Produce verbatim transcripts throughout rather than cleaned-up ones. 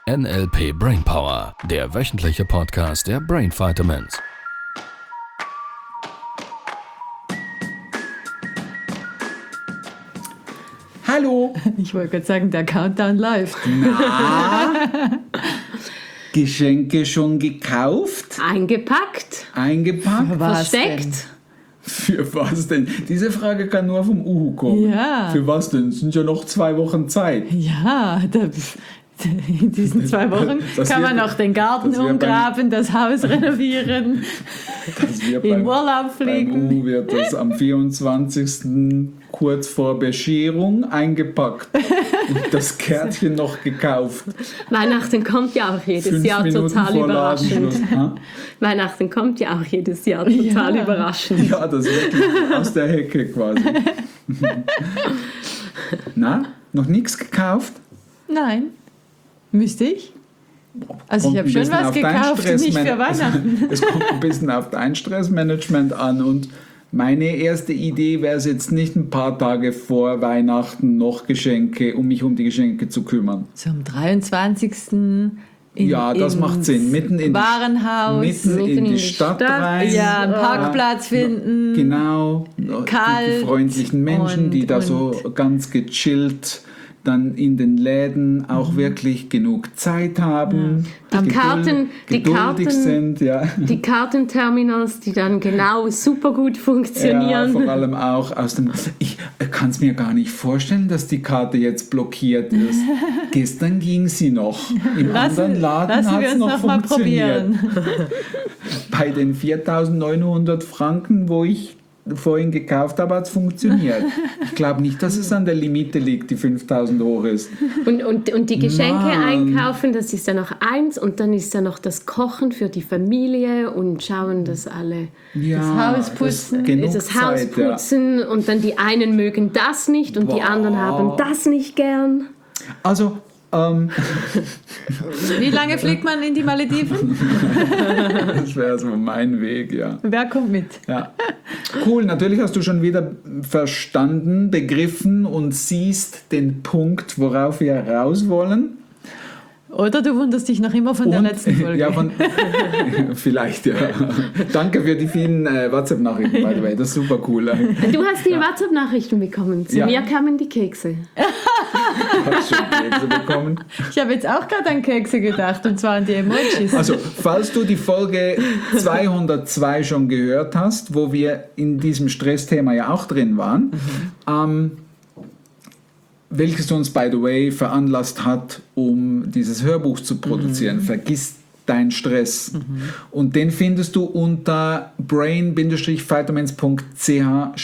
N L P Brainpower, der wöchentliche Podcast der Brain Vitamins. Hallo. Ich wollte gerade sagen, der Countdown läuft. Na, Geschenke schon gekauft? Eingepackt, Eingepackt? Für was versteckt. Für was denn? Diese Frage kann nur vom Uhu kommen. Ja. Für was denn? Es sind ja noch zwei Wochen Zeit. Ja, da, in diesen zwei Wochen Das kann wird- man noch den Garten das wird umgraben, das Haus renovieren, Das wird in beim, Urlaub beim fliegen. Uhu wird das am vierundzwanzigsten kurz vor Bescherung eingepackt und das Kärtchen noch gekauft. Weihnachten kommt ja auch jedes Fünf Jahr Minuten total vor überraschend. Ladenschluss. Ha? Weihnachten kommt ja auch jedes Jahr total Ja. überraschend. Ja, das ist wirklich aus der Hecke quasi. Na, noch nichts gekauft? Nein, müsste ich. Also Kommt ich habe ein schon bisschen was auf dein gekauft, nicht Stressman- für Weihnachten. Es kommt ein bisschen auf dein Stressmanagement an und meine erste Idee wäre es jetzt nicht ein paar Tage vor Weihnachten noch Geschenke, um mich um die Geschenke zu kümmern. So am dreiundzwanzigsten In, Ja, das ins macht Sinn. Mitten in die- Warenhaus. Mitten in die Stadt rein. ja, einen Parkplatz finden. Genau, die, die Kalt freundlichen Menschen, die und- da so ganz gechillt dann in den Läden auch wirklich genug Zeit haben, Die geduld- Karten- die geduldig Karten- sind, ja. Die Kartenterminals, die dann genau super gut Ja, funktionieren. vor allem auch aus dem. Ich kann es mir gar nicht vorstellen, dass die Karte jetzt blockiert ist. Gestern ging sie noch. Im Lassen, anderen Laden lassen hat wir es uns noch noch mal funktioniert. probieren. Bei den viertausendneunhundert Franken, wo ich vorhin gekauft habe, hat es funktioniert. Ich glaube nicht, dass es an der Limite liegt, die fünftausend hoch ist. Und, und, und die Geschenke Mann. einkaufen, das ist ja noch eins. Und dann ist ja noch das Kochen für die Familie und schauen, dass alle Ja, Haus putzen, das, genug das Haus Zeit, ja. putzen. Und dann die einen mögen das nicht und die Boah. anderen haben das nicht gern. Also, ähm, Wie lange fliegt man in die Malediven? das wäre so mein Weg, ja. Wer kommt mit? Ja. Cool, natürlich hast du schon wieder verstanden, begriffen und siehst den Punkt, worauf wir raus wollen. Oder du wunderst dich noch immer von der Und- letzten Folge. Ja, von, vielleicht, ja. Danke für die vielen äh, WhatsApp-Nachrichten, by the way. Das ist super cool. Du hast die WhatsApp-Nachrichten bekommen. Zu Ja. mir kamen die Kekse. Hast schon Kekse bekommen. Ich habe jetzt auch gerade an Kekse gedacht, und zwar an die Emojis. Also, falls du die Folge zweihundertzwei schon gehört hast, wo wir in diesem Stressthema ja auch drin waren, ähm, welches uns, by the way, veranlasst hat, um dieses Hörbuch zu produzieren. Vergiss deinen Stress. Und den findest du unter brain vitamins punkt c h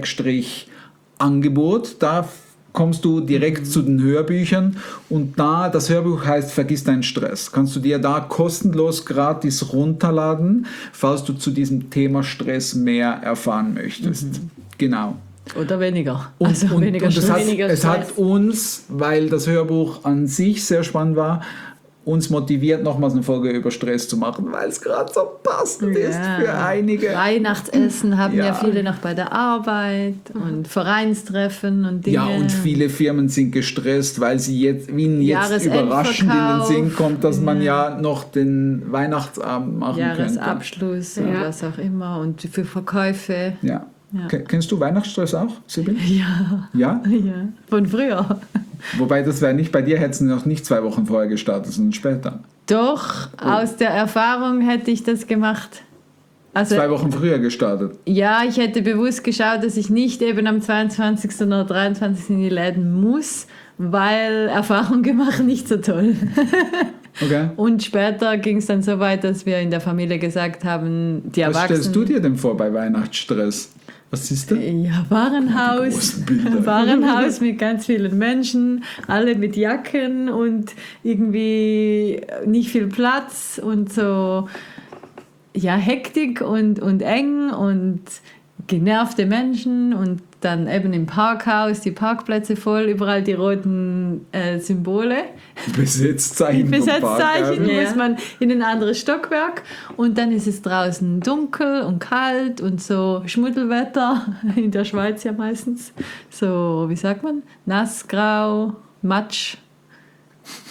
Angebot. Da kommst du direkt zu den Hörbüchern und da, das Hörbuch heißt Vergiss deinen Stress. Kannst du dir da kostenlos gratis runterladen, falls du zu diesem Thema Stress mehr erfahren möchtest. Genau. Oder weniger. Und, also und, weniger und es, hat, Stress. weniger es Stress. hat uns, weil das Hörbuch an sich sehr spannend war, uns motiviert, nochmals eine Folge über Stress zu machen, weil es gerade so passend ist Ja. für einige. Weihnachtsessen haben ja. Ja. viele noch bei der Arbeit und Vereinstreffen und Dinge. Ja, und viele Firmen sind gestresst, weil sie jetzt, ihnen jetzt Jahresendverkauf. überraschend in den Sinn kommt, dass man ja noch den Weihnachtsabend machen Jahresabschluss Ja. oder was auch immer und für Verkäufe. könnte. Ja. Ja. Ke- Kennst du Weihnachtsstress auch, Sibylle? Ja, Ja? ja. Von früher. Wobei, das wäre nicht bei dir, hätten sie noch nicht zwei Wochen vorher gestartet, sondern später. Doch, aus der Erfahrung hätte ich das gemacht. Also, Zwei Wochen früher gestartet. ja, ich hätte bewusst geschaut, dass ich nicht eben am zweiundzwanzigsten oder dreiundzwanzigsten in die Läden muss, weil Erfahrung gemacht nicht so toll. Okay. Und später ging es dann so weit, dass wir in der Familie gesagt haben, die Was Erwachsenen... stellst du dir denn vor bei Weihnachtsstress? Was siehst du? Ja, Warenhaus, großen Bilder. Warenhaus mit ganz vielen Menschen, alle mit Jacken und irgendwie nicht viel Platz und so, ja, Hektik und, und eng und genervte Menschen und dann eben im Parkhaus die Parkplätze voll, überall die roten äh, Symbole. Besetzzeichen. vom Besetzzeichen, Parkhaus. muss man in ein anderes Stockwerk und dann ist es draußen dunkel und kalt und so Schmuddelwetter, in der Schweiz ja meistens, so, wie sagt man, nass, grau, Matsch.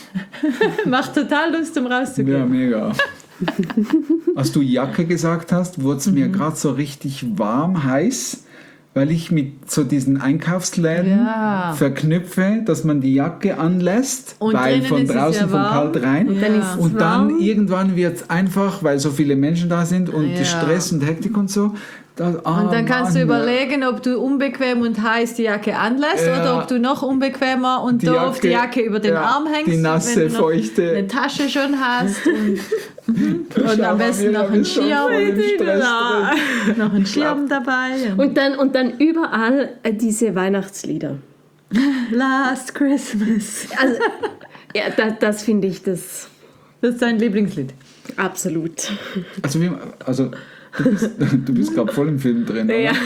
Macht total Lust, um Ja, rauszugehen. mega. Als du Jacke gesagt hast, wurde es mir gerade so richtig warm, heiß, weil ich mit so diesen Einkaufsläden Ja. verknüpfe, dass man die Jacke anlässt, Und weil drinnen von ist es draußen ja von warm. kalt rein. Und dann ist es Und warm. dann irgendwann wird es einfach, weil so viele Menschen da sind und Ja. Stress und Hektik und so. Da, ah, Und dann kannst du Mann, überlegen, ob du unbequem und heiß die Jacke anlässt Ja. oder ob du noch unbequemer und Die doof die Jacke- Jacke über den ja, Arm hängst. die nasse, wenn du noch feuchte- eine Tasche schon hast und, und Schau am mal, besten Miriam noch einen ist schon voll Schirm, im Stress drin. noch einen Schirm dabei. Und dann, und dann überall äh, diese Weihnachtslieder. Last Christmas. Also, ja, das, das finde ich das Das ist dein Lieblingslied. absolut. Also, wie, also du bist, du bist gerade voll im Film drin, oder? Ja.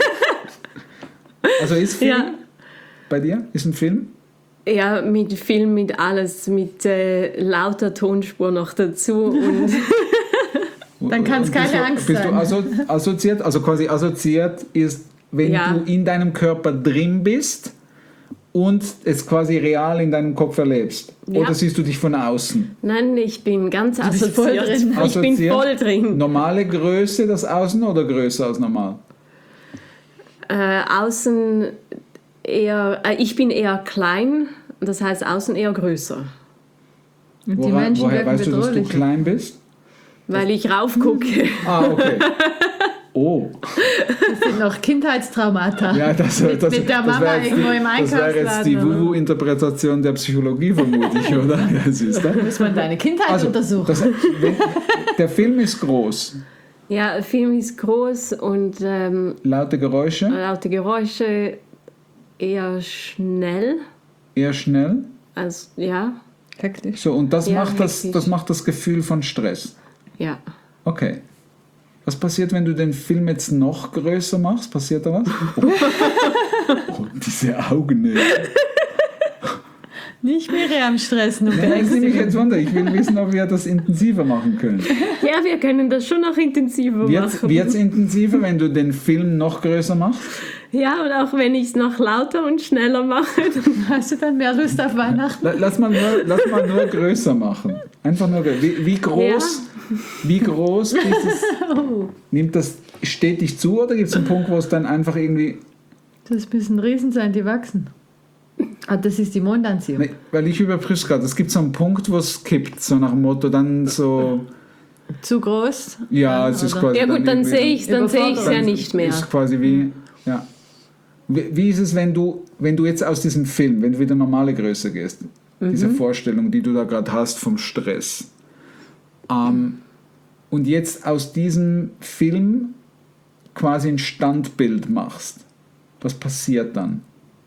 Also ist Film Ja. bei dir? Ist ein Film? Ja, mit Film, mit alles, mit äh, lauter Tonspur noch dazu. Und Dann kann's Und keine bist du, Angst bist sein. du asso assoziiert? Also quasi assoziiert ist, wenn Ja. du in deinem Körper drin bist und es quasi real in deinem Kopf erlebst. Ja. Oder siehst du dich von außen? nein, ich bin ganz bist voll assoziiert. drin. Ich bin Assoziiert? voll drin. Normale Größe, das Außen oder größer als normal? Äh, außen eher, äh, ich bin eher klein, das heißt außen eher größer, Und die Woran, Menschen woher wirken weißt du, dass du bedrohlich. klein bist? weil ich raufgucke. Ah, okay. Oh, Das sind noch Kindheitstraumata. ja, das, Mit- das, mit der das Mama wäre jetzt, irgendwo im das wäre jetzt die Einkaufsladen, oder? Wuhu-Interpretation der Psychologie vermutlich, oder? Ja, siehst du? Muss man deine Kindheit Also, untersuchen. das, wenn, der Film ist groß. Ja, der Film ist groß und ähm, Laute Geräusche, laute Geräusche eher schnell. eher schnell. Also, ja, Hektisch. So, und das, Ja, macht das, hektisch. das macht das Gefühl von Stress. ja. Okay. Was passiert, wenn du den Film jetzt noch größer machst? Passiert da was? Oh, oh diese Augen. ey. Nicht Miriam stressen und Ja, ich nehme mich beängstigen. jetzt wunder. Ich will wissen, ob wir das intensiver machen können. Ja, wir können das schon noch intensiver machen. Wird es intensiver, wenn du den Film noch größer machst? Ja, und auch wenn ich es noch lauter und schneller mache. dann- Hast du dann mehr Lust auf Weihnachten? La- Lass mal nur, lass mal nur größer machen. Einfach nur grö- wie, wie groß, wie groß dieses, nimmt das stetig zu oder gibt es einen Punkt, wo es dann einfach irgendwie, Das müssen Riesen sein, die wachsen. Ah, das ist die Mondanziehung. ne, weil ich überprüfe es gerade, es gibt so einen Punkt, wo es kippt, so nach dem Motto, dann so, Zu groß? ja, es ist Oder- quasi Ja gut, dann irgendwie- sehe ich dann sehe ich es ja dann nicht mehr. Ist quasi wie, ja. Wie, wie ist es, wenn du, wenn du jetzt aus diesem Film, wenn du wieder normale Größe gehst, diese Mhm. Vorstellung, die du da gerade hast vom Stress, ähm, und jetzt aus diesem Film quasi ein Standbild machst, was passiert dann?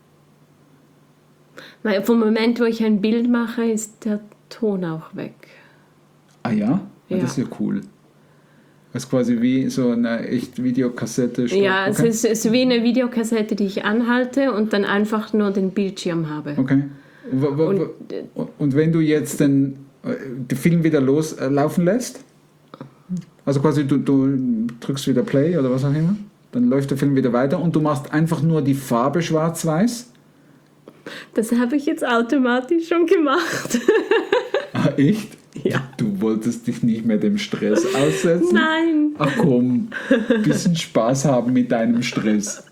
Weil vom Moment, wo ich ein Bild mache, ist der Ton auch weg. Ah ja? Ja. Ja. Das ist ja cool. Das ist quasi wie so eine echt Videokassette. Ja, okay. es ist, es ist wie eine Videokassette, die ich anhalte und dann einfach nur den Bildschirm habe. Okay. W- w- Und, w- Und wenn du jetzt den, äh, den Film wieder loslaufen lässt, also quasi du, du drückst wieder Play oder was auch immer, dann läuft der Film wieder weiter und du machst einfach nur die Farbe schwarz-weiß. Das habe ich jetzt automatisch schon gemacht. Ah, echt? Ja. Du wolltest dich nicht mehr dem Stress aussetzen? Nein. Ach komm, bisschen Spaß haben mit deinem Stress.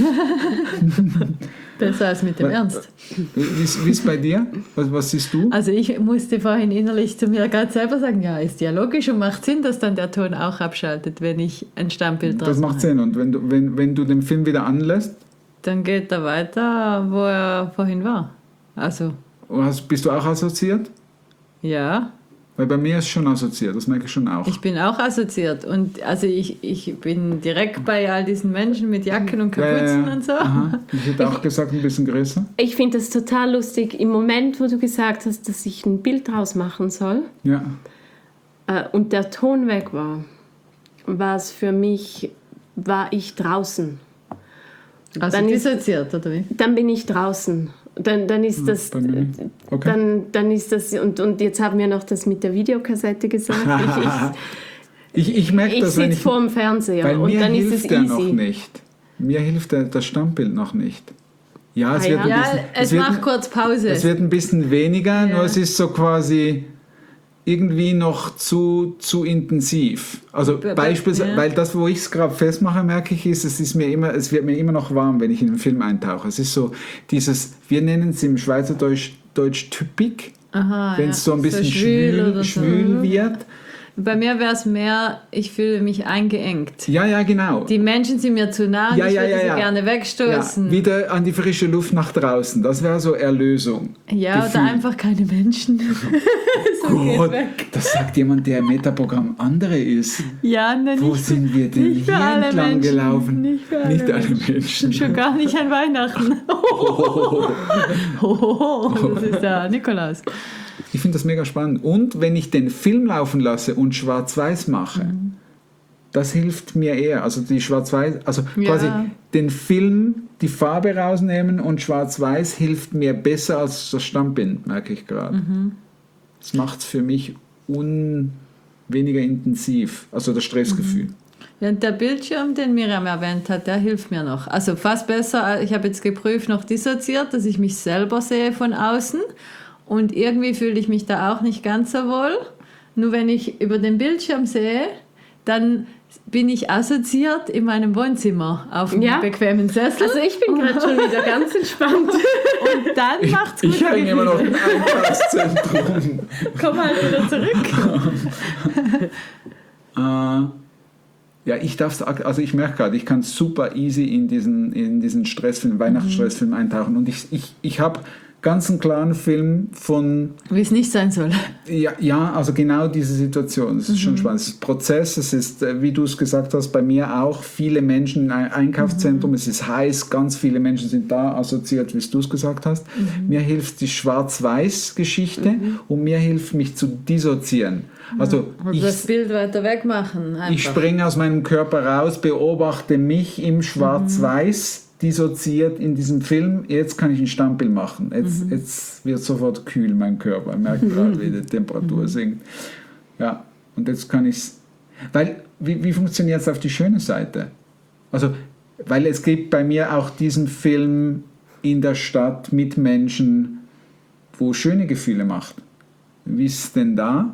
Besser als mit dem Ernst. Wie ist wie ist bei dir? Was, was siehst du? Also ich musste vorhin innerlich zu mir gerade selber sagen, ja, ist ja logisch und macht Sinn, dass dann der Ton auch abschaltet, wenn ich ein Standbild draus Das macht mache. Sinn. Und wenn du, wenn, wenn du den Film wieder anlässt, Dann geht er weiter, wo er vorhin war. Also, hast, bist du auch assoziiert? ja, Weil bei mir ist schon assoziiert, das merke ich schon auch. ich bin auch assoziiert. Und also ich, ich bin direkt bei all diesen Menschen mit Jacken und Ja, ja, Kapuzen ja. und so. Aha. Ich hätte auch gesagt, ein bisschen größer. Ich finde das total lustig. Im Moment, wo du gesagt hast, dass ich ein Bild draus machen soll Ja. äh, und der Ton weg war, war es für mich, war ich draußen. Also Dann ist- dissoziiert, oder wie? Dann bin ich draußen. Dann, dann ist das... Bei mir nicht. Okay. Dann, dann ist das... Und, und jetzt haben wir noch das mit der Videokassette gesagt. Ich, ich, ich merke ich, ich das, wenn sitze ich... vor dem Fernseher Weil und mir dann ist hilft es der noch easy. nicht. Mir hilft der, das Standbild noch nicht. Ja, es Ah, wird ja. ein Ja, bisschen, es wird, macht kurz Pause. es wird ein bisschen weniger, Ja. nur es ist so quasi irgendwie noch zu, zu intensiv. Also Be- be- beispielsweise, ja. weil das, wo ich es gerade festmache, merke ich, ist, es ist mir immer, es wird mir immer noch warm, wenn ich in den Film eintauche. Es ist so dieses, wir nennen es im Schweizerdeutsch Deutsch typik, Aha, wenn ja. es so ein bisschen schwül schwül, oder so. schwül wird. Bei mir wäre es mehr, ich fühle mich eingeengt. Ja, ja, genau. Die Menschen sind mir zu nah und Ja, ich ja, würde ja, sie ja. gerne Ja, wegstoßen. wieder an die frische Luft nach draußen. Das wäre so Erlösung. Ja, oder Gefühl. einfach keine Menschen. so geht Gott, weg. das sagt jemand, der im Metaprogramm andere ist. Ja, ne, Wo nicht, sind wir denn nicht für hier alle entlang Menschen. gelaufen? Nicht für alle Nicht alle Menschen. Menschen. Schon gar nicht an Weihnachten. Oh, das ist der Nikolaus. Ich finde das mega spannend. Und wenn ich den Film laufen lasse und schwarz-weiß mache, Mhm. das hilft mir eher. Also die schwarz-weiß, also Ja. quasi den Film, die Farbe rausnehmen und schwarz-weiß hilft mir besser als das Standbild, merke ich gerade. Mhm. Das macht es für mich un weniger intensiv, also das Stressgefühl. Ja, und der Bildschirm, den Miriam erwähnt hat, der hilft mir noch. Also fast besser, ich habe jetzt geprüft, noch dissoziiert, dass ich mich selber sehe von außen. Und irgendwie fühle ich mich da auch nicht ganz so wohl. Nur wenn ich über den Bildschirm sehe, dann bin ich assoziiert in meinem Wohnzimmer auf einem Ja. bequemen Sessel. Also ich bin gerade schon wieder ganz entspannt. Und dann macht's gut. Ich hänge immer noch im Einkaufszentrum. Komm mal wieder zurück. Äh, ja, ich darf also ich merke gerade, ich kann super easy in diesen, in diesen Stressfilm, Weihnachtsstressfilm eintauchen. Und ich, ich, ich habe ganz einen klaren Film von, Wie es nicht sein soll. ja, ja, also genau diese Situation. Das ist schon spannend. Es ist ein Prozess, es ist, äh, wie du es gesagt hast, bei mir auch viele Menschen in einem Einkaufszentrum, es ist heiß, ganz viele Menschen sind da assoziiert, wie du es gesagt hast. Mir hilft die Schwarz-Weiß-Geschichte und mir hilft mich zu dissoziieren. Also Und ich, das Bild weiter wegmachen. Einfach. ich springe aus meinem Körper raus, beobachte mich im Schwarz-Weiß, dissoziiert in diesem Film. Jetzt kann ich ein Standbild machen. Jetzt, jetzt wird sofort kühl mein Körper. Ich merke gerade, wie die Temperatur sinkt. Ja, und jetzt kann ich es. Weil, wie, wie funktioniert es auf die schöne Seite? Also, weil es gibt bei mir auch diesen Film in der Stadt mit Menschen, wo schöne Gefühle macht. Wie ist es denn da?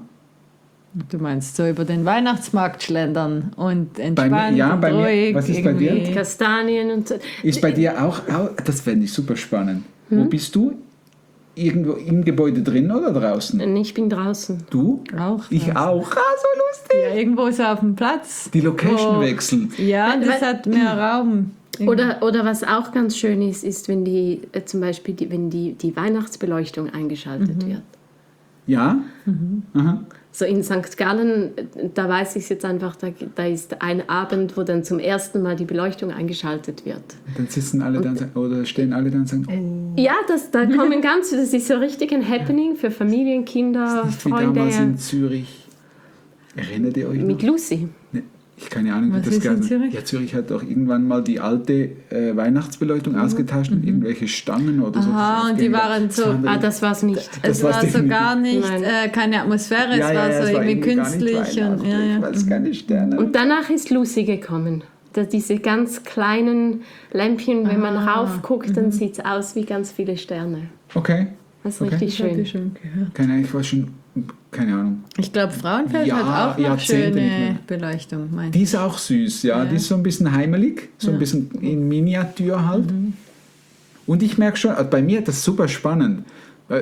Du meinst so über den Weihnachtsmarkt schlendern und entspannt Bei mir- ja, und bei mir- ruhig. was ist bei dir? irgendwie. Kastanien und so. Ist bei dir auch, auch das fände ich super spannend. Wo bist du? Irgendwo im Gebäude drin oder draußen? Ich bin draußen. Du? Auch. Ich ja. auch. Ah, so lustig. Ja, irgendwo so auf dem Platz. Die Location Wo- wechseln. Ja, Weil- das weil- hat mehr Raum. Oder, oder was auch ganz schön ist, ist, wenn die äh, zum Beispiel die, wenn die, die Weihnachtsbeleuchtung eingeschaltet wird. Ja? Aha. So in Sankt Gallen, da weiß ich es jetzt einfach, da, da ist ein Abend, wo dann zum ersten Mal die Beleuchtung eingeschaltet wird. Und dann sitzen alle da und sagen- oder stehen alle da und sagen, oh, Ja, das, da kommen ganz, das ist so richtig ein Happening für Familien, Kinder, nicht wie Freunde. damals in Zürich. Erinnert ihr euch Mit noch? Lucy. Ne, ich keine Ahnung, wie Was das ist in gegangen Zürich? Ja, Zürich hat doch irgendwann mal die alte äh, Weihnachtsbeleuchtung ausgetauscht und irgendwelche Stangen oder so. Aha, und die waren so- Das Ah, das war es nicht. Es Das war war's so definitiv. gar nicht, Nein. äh, keine Atmosphäre, es ja, ja, war ja, so es war irgendwie gar nicht künstlich. Und, weihnachtlich, ja, ja. weil es keine Sterne. Und danach ist Lucy gekommen. Da diese ganz kleinen Lämpchen, wenn man raufguckt, dann sieht es aus wie ganz viele Sterne. Okay. Das ist Okay. richtig Das hab schön. ich schon gehört. Keine Ahnung, ich war schon, keine Ahnung. Ich glaube, Frauenfeld Ja, hat auch noch Jahrzehnte nicht schöne mehr. Beleuchtung. Mein. Die ist auch süß, ja. Ja. Die ist so ein bisschen heimelig, so ein bisschen in Miniatur halt. Und ich merke schon, also bei mir, das ist super spannend. Äh,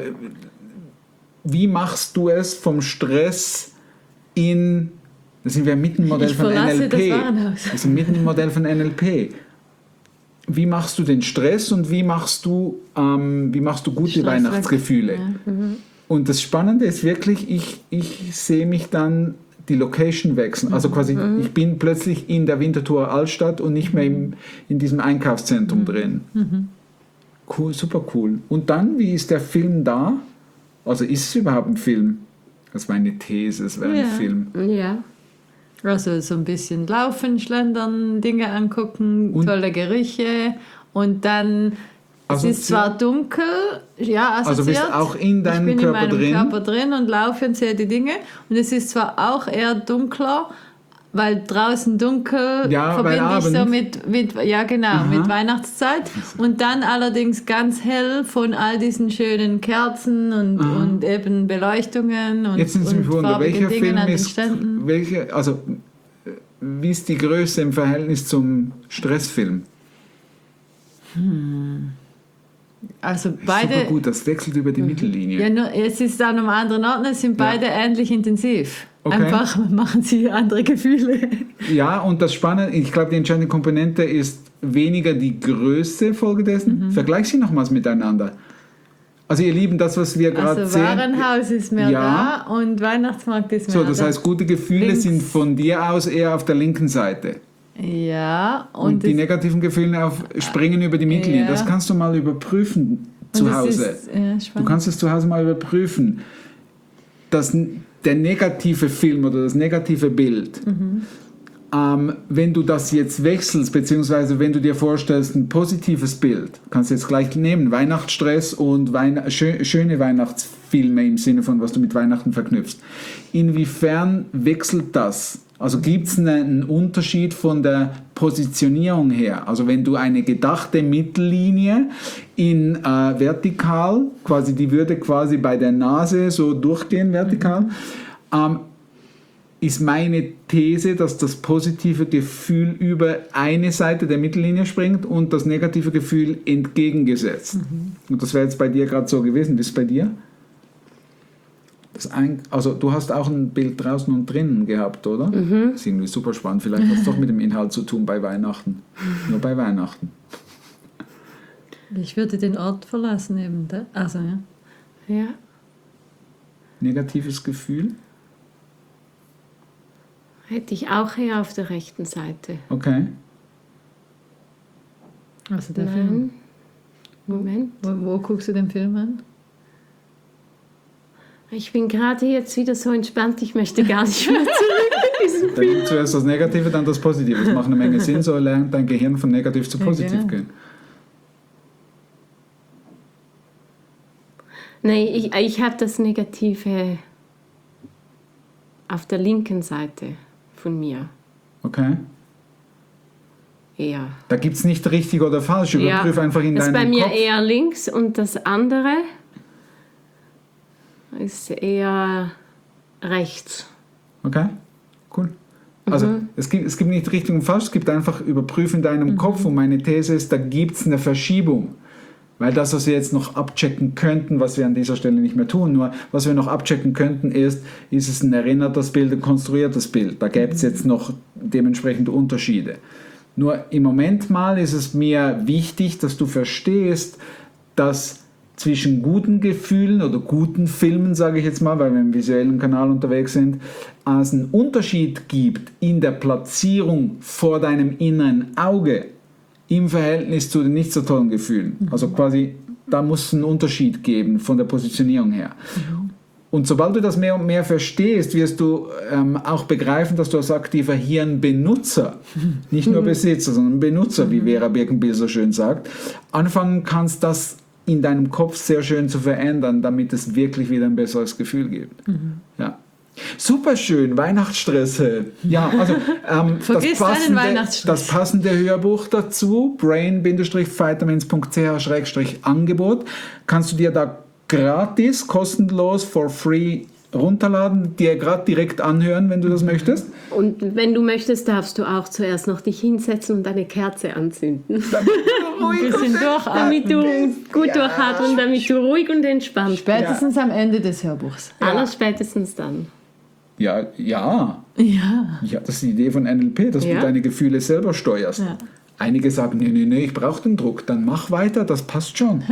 Wie machst du es vom Stress in, da sind wir mitten im Modell Ich von verlasse N L P. das Warenhaus. Wir sind mitten im Modell von N L P. Wie machst du den Stress und wie machst du, ähm, wie machst du gute Stress weg. Weihnachtsgefühle? Ja. Und das Spannende ist wirklich, ich, ich sehe mich dann die Location wechseln. Also quasi, ich bin plötzlich in der Winterthur Altstadt und nicht mehr im, in diesem Einkaufszentrum drin. Cool, super cool. Und dann, wie ist der Film da? Also ist es überhaupt ein Film? Das war eine These, es wäre Ja. ein Film. Ja. Also so ein bisschen laufen, schlendern, Dinge angucken, Und- tolle Gerüche und dann, es Assoziiert? ist zwar dunkel, ja, assoziiert. Also bist auch in deinem ich bin Körper in meinem drin? Körper drin und laufe und sehe die Dinge und es ist zwar auch eher dunkler, weil draußen dunkel Ja, weil verbinde ich so Abend. mit, mit, ja genau, mit Weihnachtszeit. Und dann allerdings ganz hell von all diesen schönen Kerzen und, und eben Beleuchtungen und, Jetzt sind Sie und mich wundern, farbigen welcher Dingen Film an den ist, Ständen. welche, also äh, wie ist die Größe im Verhältnis zum Stressfilm? Also Super beide, gut, das wechselt über die Mittellinie. ja, nur, es ist an einem anderen Ort, es sind beide ähnlich intensiv. Okay. Einfach machen sie andere Gefühle. Ja, und das Spannende, ich glaube, die entscheidende Komponente ist weniger die Größe folgedessen. Mhm. Vergleich sie nochmals miteinander. Also ihr Lieben, das, was wir gerade Also sehen... Warenhaus ist mehr Ja. da und Weihnachtsmarkt ist mehr So, das da. heißt, gute Gefühle Links. sind von dir aus eher auf der linken Seite. Ja, Und, und, die das- negativen Gefühle auf, springen über die Mittellinie. Ja. Das kannst du mal überprüfen und zu das Hause. Ist, ja, Du spannend. kannst es zu Hause mal überprüfen. Das, der negative Film oder das negative Bild, ähm, wenn du das jetzt wechselst, beziehungsweise wenn du dir vorstellst, ein positives Bild, kannst du jetzt gleich nehmen, Weihnachtsstress und Weihn schö schöne Weihnachtsfilme im Sinne von, was du mit Weihnachten verknüpfst. Inwiefern wechselt das? Also gibt es einen Unterschied von der Positionierung her? Also wenn du eine gedachte Mittellinie in äh, vertikal, quasi die würde quasi bei der Nase so durchgehen vertikal, ähm, ist meine These, dass das positive Gefühl über eine Seite der Mittellinie springt und das negative Gefühl entgegengesetzt. Und das wäre jetzt bei dir gerade so gewesen. Wie ist es bei dir? Das ein, also du hast auch ein Bild draußen und drinnen gehabt, oder? Mhm. Das ist irgendwie super spannend. Vielleicht hat es doch mit dem Inhalt zu tun bei Weihnachten. Nur bei Weihnachten. Ich würde den Ort verlassen eben. Da. Also, ja. Ja. Negatives Gefühl? Hätte ich auch eher auf der rechten Seite. Okay. Also der Film. Nein. Moment. Wo, wo guckst du den Film an? Ich bin gerade jetzt wieder so entspannt, ich möchte gar nicht mehr zurück. Dann nimmt zuerst das Negative, dann das Positive. Das macht eine Menge Sinn, so lernt dein Gehirn von negativ zu Ja, positiv genau. gehen. Nein, ich, ich habe das Negative auf der linken Seite von mir. Okay? Eher. Da gibt es nicht richtig oder falsch. Überprüf einfach in das ist deinem bei mir Kopf. eher links und das andere ist eher rechts. Okay, cool. Also es, gibt, es gibt nicht richtig und falsch, es gibt einfach überprüfen in deinem Kopf und meine These ist, da gibt es eine Verschiebung. Weil das, was wir jetzt noch abchecken könnten, was wir an dieser Stelle nicht mehr tun, nur was wir noch abchecken könnten ist, ist es ein erinnertes Bild, ein konstruiertes Bild. Da gäbe es jetzt noch dementsprechende Unterschiede. Nur im Moment mal ist es mir wichtig, dass du verstehst, dass zwischen guten Gefühlen oder guten Filmen, sage ich jetzt mal, weil wir im visuellen Kanal unterwegs sind, es einen Unterschied gibt in der Platzierung vor deinem inneren Auge im Verhältnis zu den nicht so tollen Gefühlen. Also quasi, da muss es einen Unterschied geben von der Positionierung her. Und sobald du das mehr und mehr verstehst, wirst du ähm, auch begreifen, dass du als aktiver Hirnbenutzer, nicht nur Besitzer, sondern Benutzer, wie Vera Birkenbiel so schön sagt, anfangen kannst, das in deinem Kopf sehr schön zu verändern, damit es wirklich wieder ein besseres Gefühl gibt. Ja. Super schön, Weihnachtsstress. Ja, also ähm, das, Vergiss deinen passende, Weihnachtsstress. das passende Hörbuch dazu, brain vitamins punkt c h Angebot, kannst du dir da gratis, kostenlos, for free runterladen, dir gerade direkt anhören, wenn du das möchtest. Und wenn du möchtest, darfst du auch zuerst noch dich hinsetzen und eine Kerze anzünden. Ein bisschen Damit du durchatmen. gut durchatmen, damit du ruhig und entspannt bist. Spätestens am Ende des Hörbuchs. Aller spätestens dann. Ja, ja, Ja. ja, das ist die Idee von N L P, dass Ja. du deine Gefühle selber steuerst. Ja. Einige sagen, nee, nee, nee, ich brauche den Druck, dann mach weiter, das passt schon.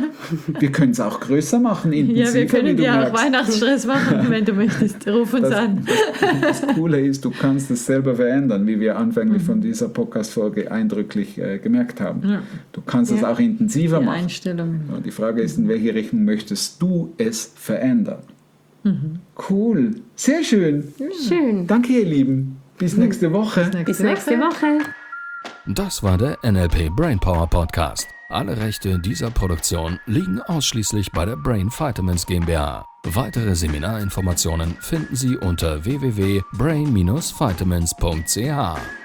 Wir können es auch größer machen, intensiver, Ja, wir wie können du dir auch merkst. Weihnachtsstress machen, wenn du möchtest. Ruf uns Das, an. das, das Coole ist, du kannst es selber verändern, wie wir anfänglich von dieser Podcast-Folge eindrücklich äh, gemerkt haben. Ja. Du kannst es Ja. auch intensiver Die machen. Einstellungen. Und die Frage ist, in welche Richtung möchtest du es verändern? Cool, sehr schön. Schön. Danke, ihr Lieben. Bis nächste Woche. Bis nächste Woche. Das war der N L P Brainpower Podcast. Alle Rechte dieser Produktion liegen ausschließlich bei der Brain Vitamins GmbH. Weitere Seminarinformationen finden Sie unter w w w punkt brain Bindestrich vitamins punkt c h.